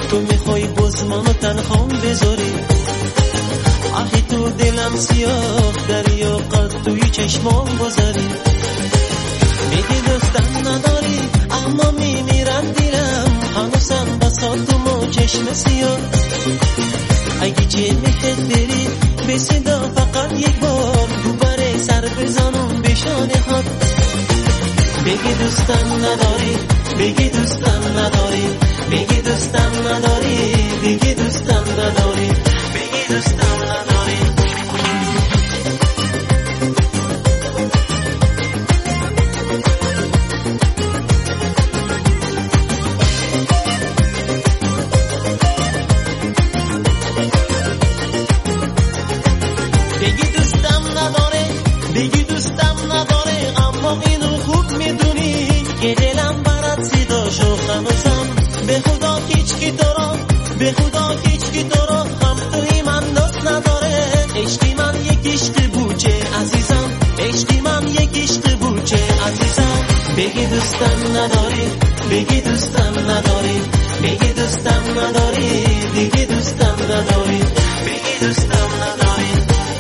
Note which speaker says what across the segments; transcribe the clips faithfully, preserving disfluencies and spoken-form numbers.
Speaker 1: تو میخوای باز منو تنها بذاری. آخی تو دلم سیاه دریا قد توی چشمام گذاری. میگی دوستم نداری اما میمیرم دیرم هنوزم بساتم و چشم سیاه. اگه چه میخواد بری به صدا فقط یک بار دوباره سر بزنم به شانه هات. بگی دوستم نداری بگی دوستم نداری بگی دوستم نداری بگی دوستم نداری بگی دوستم نداری. بگی دوستم نداره بگی دوستم نداره اما اینو خوب میدونی که دلم برات صداشو خنوزم. به خدا هیچ کی تو را به خدا هیچ کی تو را هم توی من دوست نداره. عشقی من یک عشق بوچه عزیزم عشقی من یک عشق بوچه عزیزم. بگی دوستم نداری بگی دوستم نداری بگی دوستم نداری بگی دوستم نداری بگی دوستم نداری.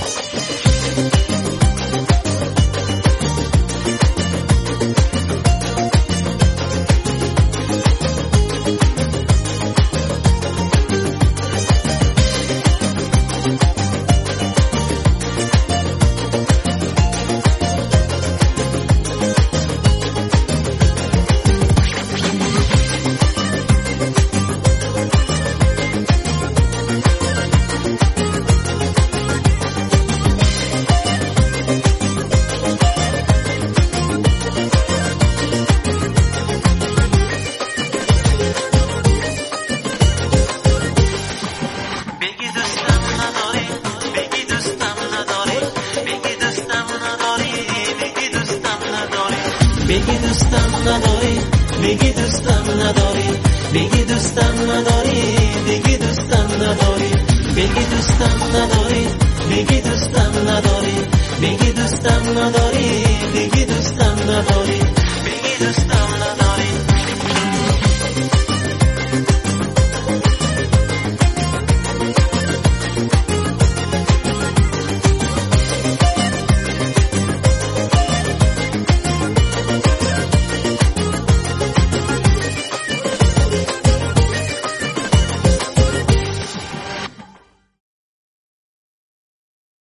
Speaker 1: بگی دوستم نداری بگی دوستم نداری بگی دوستم نداری بگی دوستم نداری بگی دوستم نداری بگی دوستم نداری بگی دوستم نداری